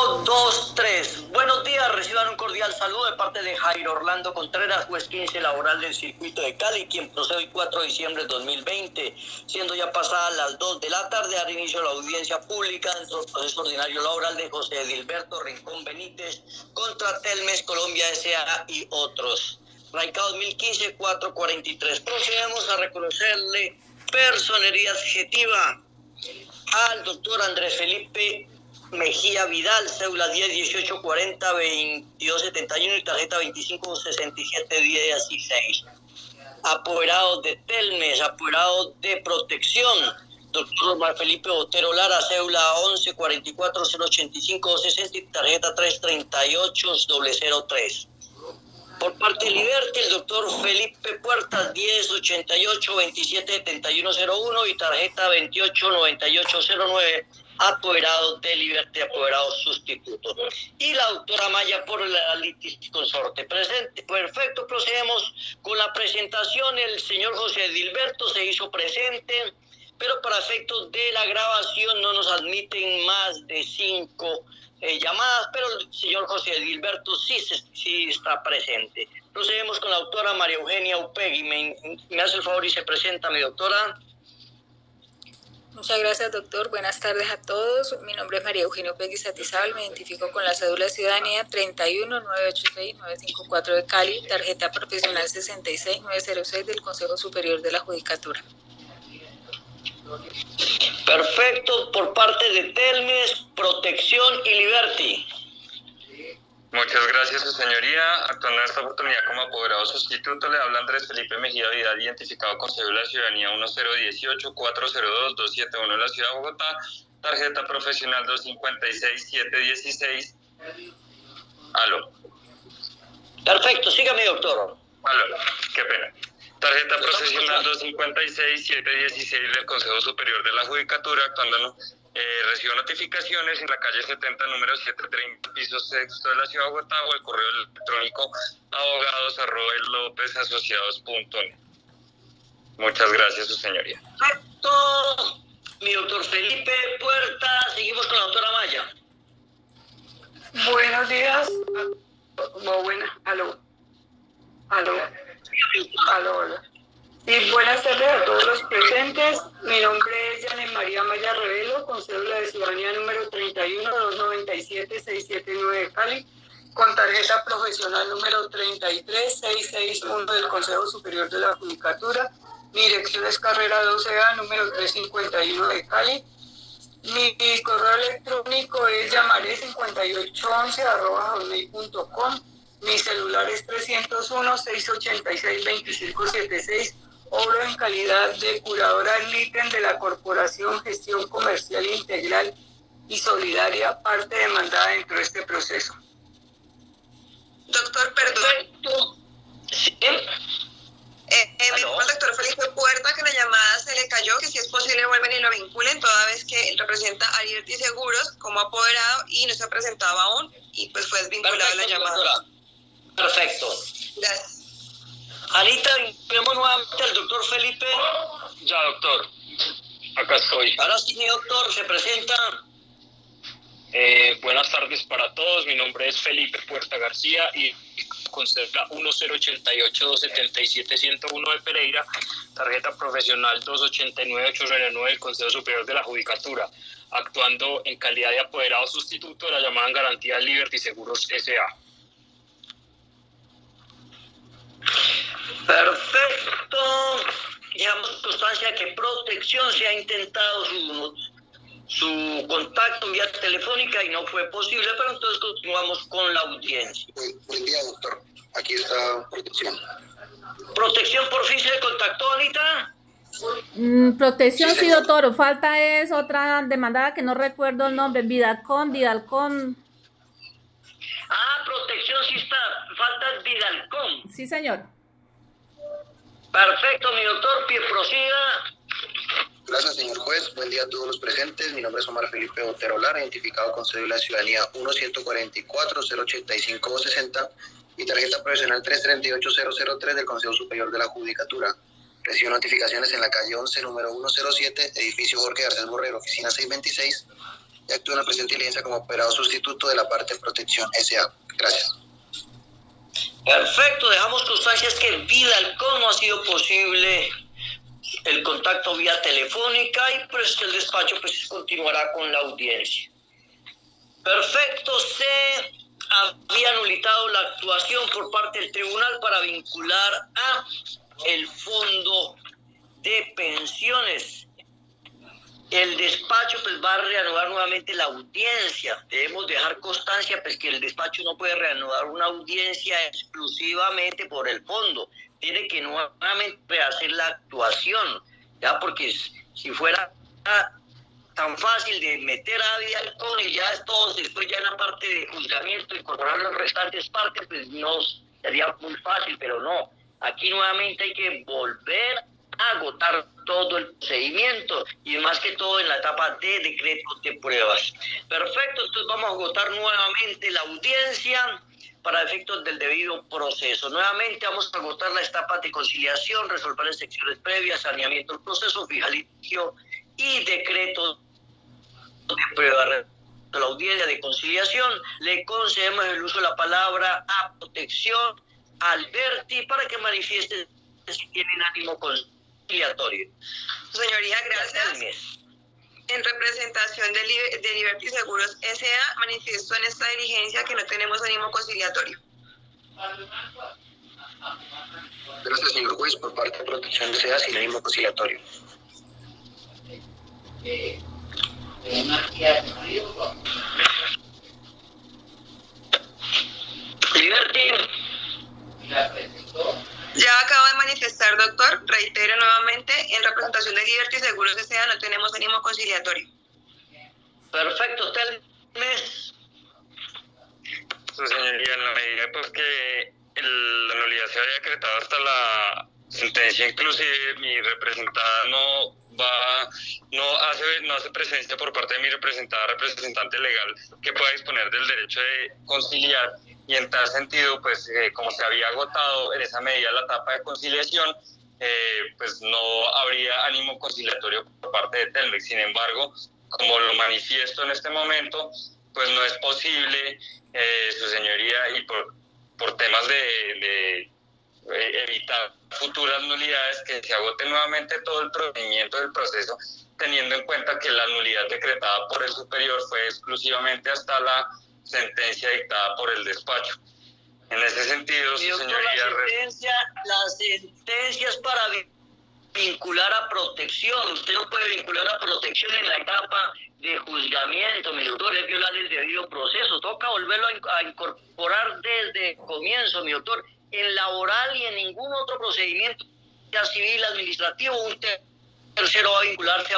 2, 3. Buenos días, reciban un cordial saludo de parte de Jairo Orlando Contreras, juez 15 laboral del circuito de Cali, quien procede hoy 4 de diciembre de 2020, siendo ya pasadas las 2 de la tarde, dar inicio a la audiencia pública dentro del proceso ordinario laboral de José Edilberto Rincón Benítez contra Telmes Colombia S.A. y otros. Radicado 2015-443. Procedemos a reconocerle personería adjetiva al doctor Andrés Felipe Mejía Vidal, cédula 10-18-40-22-71 y tarjeta 25-67-16. Apoderados de Telmes, apoderados de Protección, doctor Omar Felipe Botero Lara, cédula 11-44-085-60 y tarjeta 338-003. Por parte de Liberty, el doctor Felipe Puertas, 10-88-27-71-01 y tarjeta 28-98-09, apoderados de Liberty, apoderados sustitutos. Y la doctora Maya por la litis consorte. Presente. Perfecto, procedemos con la presentación. El señor José Edilberto se hizo presente, pero para efectos de la grabación no nos admiten más de 5 llamadas, pero el señor José Edilberto sí está presente. Procedemos con la doctora María Eugenia Upegui. Me hace el favor y se presenta, mi doctora. Muchas gracias, doctor. Buenas tardes a todos. Mi nombre es María Eugenia Upegui Satizabal. Me identifico con la cédula de ciudadanía 31-986-954 de Cali, tarjeta profesional 66-906 del Consejo Superior de la Judicatura. Perfecto. Por parte de Telmes, Protección y Liberty. Muchas gracias, su señoría. Actuando en esta oportunidad como apoderado sustituto, le habla Andrés Felipe Mejía Vidal, identificado con cédula de ciudadanía 1018-402-271 de la ciudad de Bogotá, tarjeta profesional 256-716. Aló. Perfecto, sígame, doctor. Aló, qué pena. Tarjeta profesional 256-716 del Consejo Superior de la Judicatura, actuando recibo notificaciones en la calle 70, número 730, piso sexto de la ciudad de Bogotá, o el correo electrónico abogados@lopezasociados.net. Muchas gracias, su señoría. Perfecto, mi doctor Felipe Puerta. Seguimos con la doctora Maya. Buenos días. Aló. Y buenas tardes a todos los presentes. Mi nombre es Janet María Maya Revelo, con cédula de ciudadanía número 31-297-679 de Cali, con tarjeta profesional número 33-661 del Consejo Superior de la Judicatura. Mi dirección es carrera 12A, número 351 de Cali. Mi correo electrónico es llamaré5811@hotmail.com. Mi celular es 301-686-2576. Obro en calidad de curadora LITEN de la Corporación Gestión Comercial Integral y Solidaria, parte demandada dentro de este proceso. Doctor, perdón. ¿Sí? Me dijo el doctor Felipe Puerta que la llamada se le cayó, que si es posible vuelven y lo vinculen, toda vez que él representa a Liberty Seguros como apoderado y no se ha presentado aún, y pues fue desvinculado la llamada. Doctora. Perfecto. Gracias. Anita, vemos nuevamente al doctor Felipe. Ya, doctor. Acá estoy. Ahora sí, mi doctor, se presenta. Buenas tardes para todos. Mi nombre es Felipe Puerta García y con cédula 1088-277-101 de Pereira, tarjeta profesional 289-809 del Consejo Superior de la Judicatura, actuando en calidad de apoderado sustituto de la llamada en garantía Liberty Seguros S.A. Perfecto. Dejamos constancia que Protección se ha intentado su contacto vía telefónica y no fue posible, pero entonces continuamos con la audiencia. Buen día, doctor. Aquí está Protección. Protección, por fin se contactó, Anita. Protección, sí, doctor. Falta es otra demandada que no recuerdo el nombre. Vidalcón. Protección sí está. Falta Vidalcón. Sí, señor. Perfecto, mi doctor. Prosiga. Gracias, señor juez. Buen día a todos los presentes. Mi nombre es Omar Felipe Botero Lara, identificado con cédula de ciudadanía 1-144-085-60 y tarjeta profesional 338-003 del Consejo Superior de la Judicatura. Recibo notificaciones en la calle 11, número 107, edificio Jorge Garcés Borrero, oficina 626, y actúo en la presente diligencia como operador sustituto de la parte de protección S.A. Gracias. Perfecto, dejamos constancias que Vidalcon no ha sido posible el contacto vía telefónica y pues el despacho pues continuará con la audiencia. Perfecto, se había anulitado la actuación por parte del tribunal para vincular a el fondo de pensiones. El despacho pues va a reanudar nuevamente la audiencia. Debemos dejar constancia pues que el despacho no puede reanudar una audiencia exclusivamente por el fondo. Tiene que nuevamente rehacer la actuación, ya, porque si fuera tan fácil de meter a Vidalcon y ya es todo, después ya en la parte de juzgamiento incorporar las restantes partes, pues no sería muy fácil, pero no. Aquí nuevamente hay que volver a agotar todo el procedimiento y más que todo en la etapa de decretos de pruebas. Perfecto, entonces vamos a agotar nuevamente la audiencia para efectos del debido proceso. Nuevamente vamos a agotar la etapa de conciliación, resolver en secciones previas, saneamiento del proceso, fijaliticio y decretos de prueba. La audiencia de conciliación le concedemos el uso de la palabra a protección Alberti para que manifieste si tienen ánimo conciliatorio. Señoría, gracias. En representación de Liberty Seguros S.A. manifiesto en esta diligencia que no tenemos ánimo conciliatorio. Gracias, señor juez. Por parte de protección S.A. sin ánimo conciliatorio. Liberty. Ya acabo de manifestar, doctor. Reitero nuevamente, en representación de Liberty Seguros S.A. no tenemos ánimo conciliatorio. Perfecto, usted mes. Su señoría, en la medida pues que la nulidad se había decretado hasta la sentencia, inclusive mi representada no hace presencia por parte de mi representante legal que pueda disponer del derecho de conciliar, y en tal sentido pues como se había agotado en esa medida la etapa de conciliación, pues no habría ánimo conciliatorio por parte de Telmex. Sin embargo, como lo manifiesto en este momento, pues no es posible, su señoría, y por temas de evitar futuras nulidades, que se agote nuevamente todo el procedimiento del proceso, teniendo en cuenta que la nulidad decretada por el superior fue exclusivamente hasta la sentencia dictada por el despacho. En ese sentido, su señoría... La sentencia es para vincular a protección. Usted no puede vincular a protección en la etapa de juzgamiento, mi doctor, es violar el debido proceso. Toca volverlo a incorporar desde el comienzo, mi doctor. En laboral y en ningún otro procedimiento, ya civil, administrativo, un tercero va a vincularse a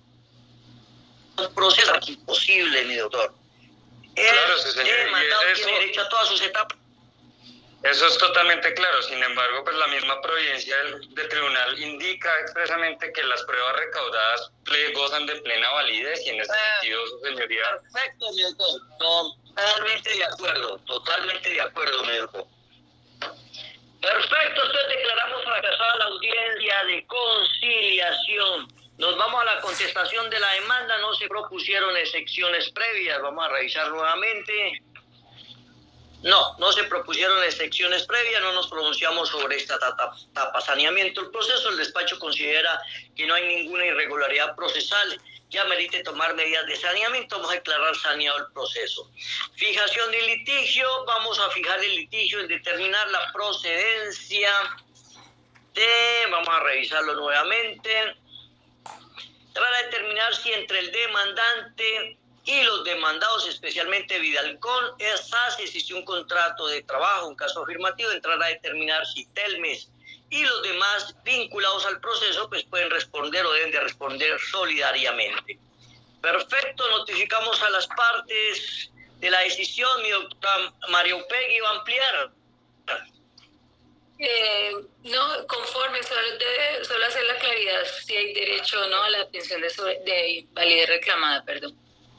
un proceso. Es imposible, mi doctor. Claro, señor, el mandado tiene derecho a todas sus etapas. Eso es totalmente claro. Sin embargo, pues la misma providencia del tribunal indica expresamente que las pruebas recaudadas gozan de plena validez, y en ese sentido, su señoría... Perfecto, mi doctor. Totalmente de acuerdo, mi doctor. Perfecto, entonces declaramos fracasada la audiencia de conciliación. Nos vamos a la contestación de la demanda. No se propusieron excepciones previas. Vamos a revisar nuevamente. No se propusieron excepciones previas. No nos pronunciamos sobre esta etapa. Saneamiento del proceso. El despacho considera que no hay ninguna irregularidad procesal ya merite tomar medidas de saneamiento. Vamos a declarar saneado el proceso. Fijación de litigio. Vamos a fijar el litigio en determinar la procedencia de... Vamos a revisarlo nuevamente. Para determinar si entre el demandante y los demandados, especialmente Vidalcon, si existe un contrato de trabajo, un caso afirmativo, entrará a determinar si Telmex y los demás vinculados al proceso pues pueden responder o deben de responder solidariamente. Perfecto, notificamos a las partes de la decisión. Mi doctora María Upegui va a ampliar. No, conforme, solo hacer la claridad si hay derecho o no a la pensión de validez reclamada, perdón.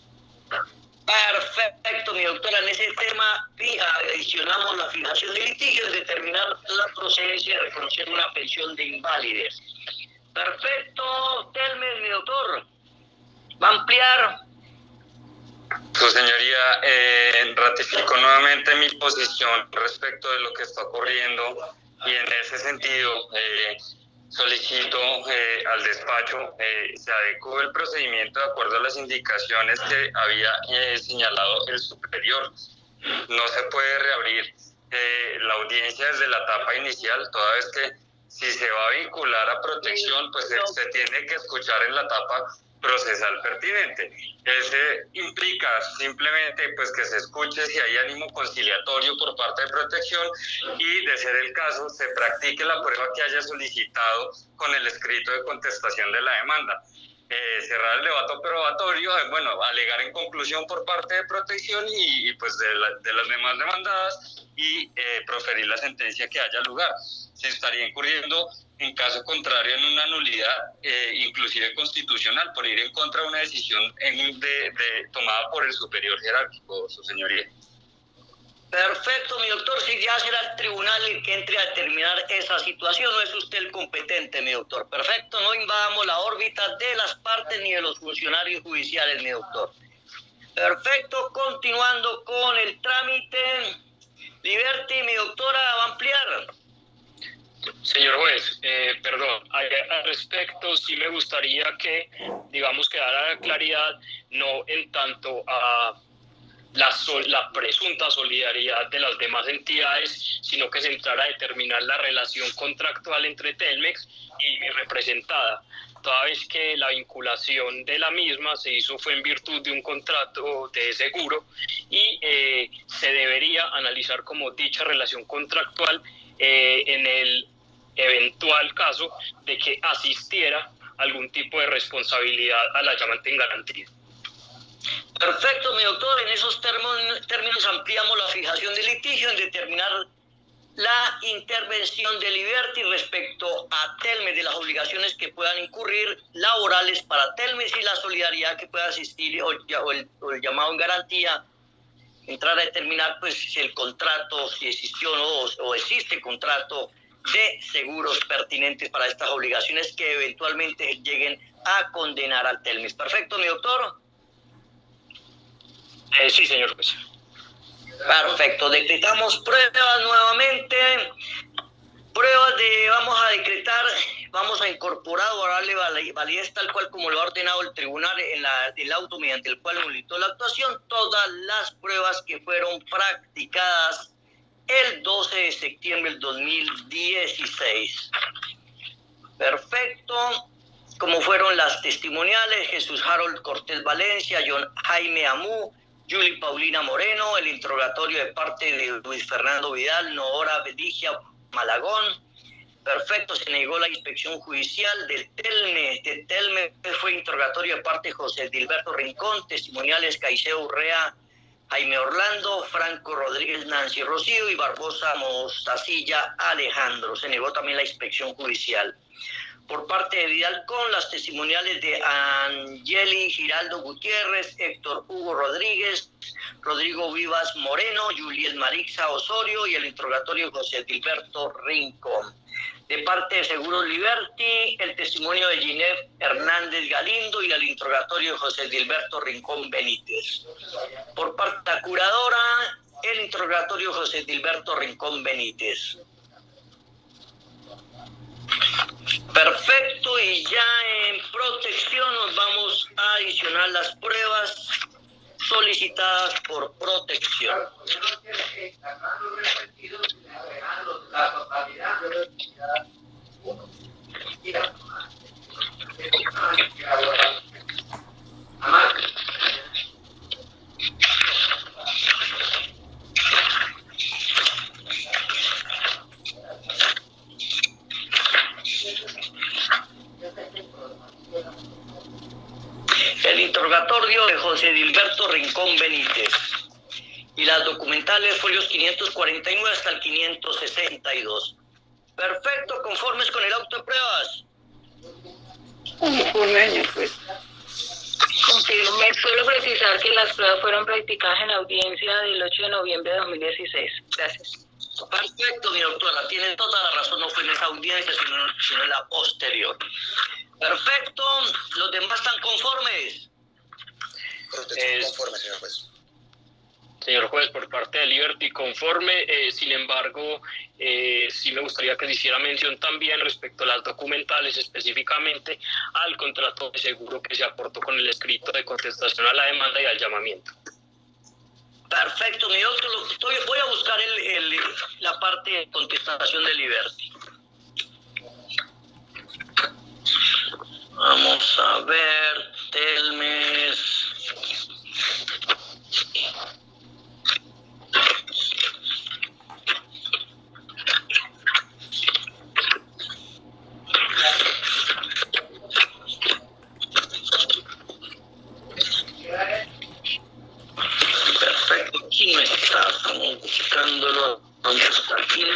Perfecto, mi doctora. En ese tema adicionamos la fijación de litigio, determinar la procedencia de reconocer una pensión de invalidez. Perfecto, Telmex, mi doctor. Va a ampliar. Su señoría, ratifico nuevamente mi posición respecto de lo que está ocurriendo y en ese sentido solicito al despacho se adecue el procedimiento de acuerdo a las indicaciones que había señalado el superior. No se puede reabrir la audiencia desde la etapa inicial, toda vez que si se va a vincular a protección, pues se tiene que escuchar en la etapa procesal pertinente. Ese implica simplemente pues que se escuche si hay ánimo conciliatorio por parte de protección y, de ser el caso, se practique la prueba que haya solicitado con el escrito de contestación de la demanda. Cerrar el debate probatorio, alegar en conclusión por parte de protección y pues de las demás demandadas y proferir la sentencia que haya lugar. Se estaría incurriendo, en caso contrario, en una nulidad, inclusive constitucional, por ir en contra de una decisión tomada por el superior jerárquico, su señoría. Perfecto, mi doctor. Si ya será el tribunal el que entre a determinar esa situación, no es usted el competente, mi doctor. Perfecto, no invadamos la órbita de las partes ni de los funcionarios judiciales, mi doctor. Perfecto, continuando con el trámite. Liberty, mi doctora, va a ampliar. Señor juez, perdón, al respecto sí me gustaría que, digamos, quedara claridad, no en tanto a la presunta solidaridad de las demás entidades, sino que se entrara a determinar la relación contractual entre Telmex y mi representada, toda vez que la vinculación de la misma se hizo fue en virtud de un contrato de seguro y se debería analizar como dicha relación contractual en el eventual caso de que asistiera algún tipo de responsabilidad a la llamante en garantía. Perfecto, mi doctor. En esos términos ampliamos la fijación del litigio en determinar la intervención de Liberty respecto a Telmex, de las obligaciones que puedan incurrir laborales para Telmex y la solidaridad que pueda asistir o el llamado en garantía, entrar a determinar pues si el contrato, si existió o existe contrato de seguros pertinentes para estas obligaciones que eventualmente lleguen a condenar al Telmex. Perfecto, mi doctor. Sí, señor juez. Perfecto, decretamos pruebas nuevamente. Vamos a incorporar o darle validez tal cual como lo ha ordenado el tribunal en el auto mediante el cual habilitó la actuación, todas las pruebas que fueron practicadas el 12 de septiembre del 2016. Perfecto. Como fueron las testimoniales: Jesús Harold Cortés Valencia, John Jaime Amú, Julie Paulina Moreno, el interrogatorio de parte de Luis Fernando Vidal, Noora Bedigia Malagón. Perfecto, se negó la inspección judicial del Telmex. De Telmex fue interrogatorio de parte de José Dilberto Rincón, testimoniales Caicedo Urrea, Jaime Orlando, Franco Rodríguez, Nancy Rocío y Barbosa Mostacilla Alejandro. Se negó también la inspección judicial. Por parte de Vidal con las testimoniales de Angeli Giraldo Gutiérrez, Héctor Hugo Rodríguez, Rodrigo Vivas Moreno, Juliel Marixa Osorio y el interrogatorio de José Dilberto Rincón. De parte de Seguros Liberty, el testimonio de Ginette Hernández Galindo y el interrogatorio de José Dilberto Rincón Benítez. Por parte de la curadora, el interrogatorio de José Dilberto Rincón Benítez. Perfecto, y ya en protección nos vamos a adicionar las pruebas solicitadas por protección. El interrogatorio de José Dilberto Rincón Benítez y las documentales folios 549 hasta el 562. Perfecto, conformes con el auto de pruebas. Un año, pues. Me suelo precisar que las pruebas fueron practicadas en audiencia del 8 de noviembre de 2016. Gracias. Perfecto, mi doctora, tiene toda la razón, no fue en esa audiencia, sino en la posterior. Perfecto, ¿los demás están conformes? Protección conforme, señor juez. Señor juez, por parte de Liberty, conforme. Sin embargo, sí me gustaría que se hiciera mención también respecto a las documentales, específicamente al contrato de seguro que se aportó con el escrito de contestación a la demanda y al llamamiento. Perfecto, mi doctor. Voy a buscar la parte de contestación de Liberty. Vamos a ver, Telmes. Perfecto, aquí no está, estamos buscándolo. ¿Dónde está aquí?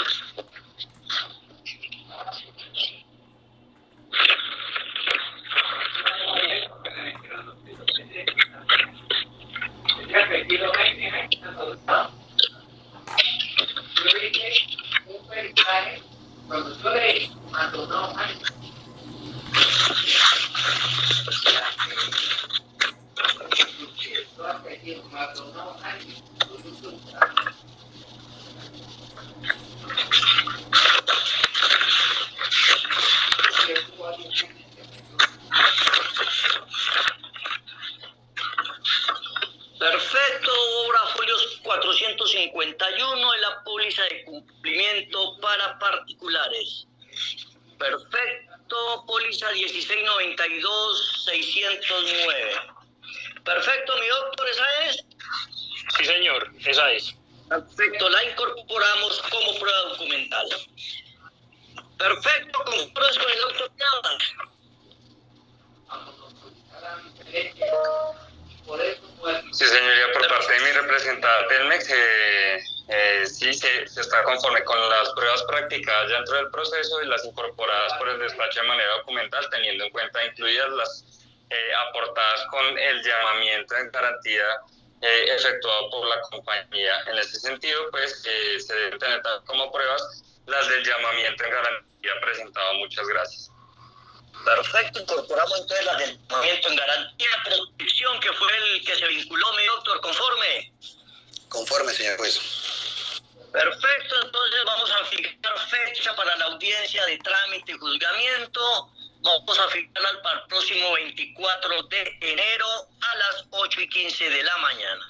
Perfecto, obra folios 451 en la póliza de cumplimiento para particulares. Perfecto, póliza 1692-609. Perfecto, mi doctor, ¿esa es? Sí, señor, esa es. Perfecto, la incorporamos como prueba documental. Perfecto, ¿concuerdas con el doctor Navas? Sí, señoría, por parte de mi representante Telmex, sí se está conforme con las pruebas practicadas dentro del proceso y las incorporadas por el despacho de manera documental, teniendo en cuenta incluidas las aportadas con el llamamiento en garantía efectuado por la compañía. En ese sentido, pues se deben tener como pruebas las del llamamiento en garantía presentado. Muchas gracias. Perfecto, incorporamos entonces la del llamamiento en garantía, prescripción, que fue el que se vinculó, mi doctor, ¿conforme? Conforme, señor juez. Perfecto, entonces vamos a fijar fecha para la audiencia de trámite y juzgamiento. Vamos a fijarla para el próximo 24 de enero a las 8:15 de la mañana.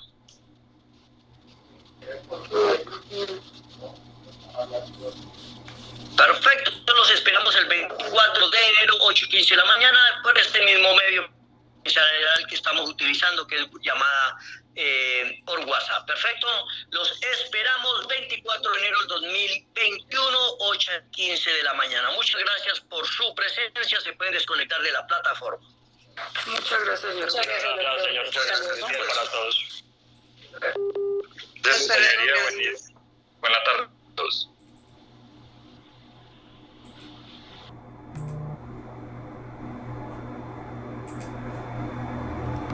Perfecto, los esperamos el 24 de enero, 8:15 de la mañana, por este mismo medio que estamos utilizando, que es llamada por WhatsApp. Perfecto, los esperamos 24 de enero del 2021, 8:15 de la mañana. Muchas gracias por su presencia, se pueden desconectar de la plataforma. Muchas gracias, señor. Muchas gracias, señor juez. Para todos. Señoría, buen día. Buenas tardes.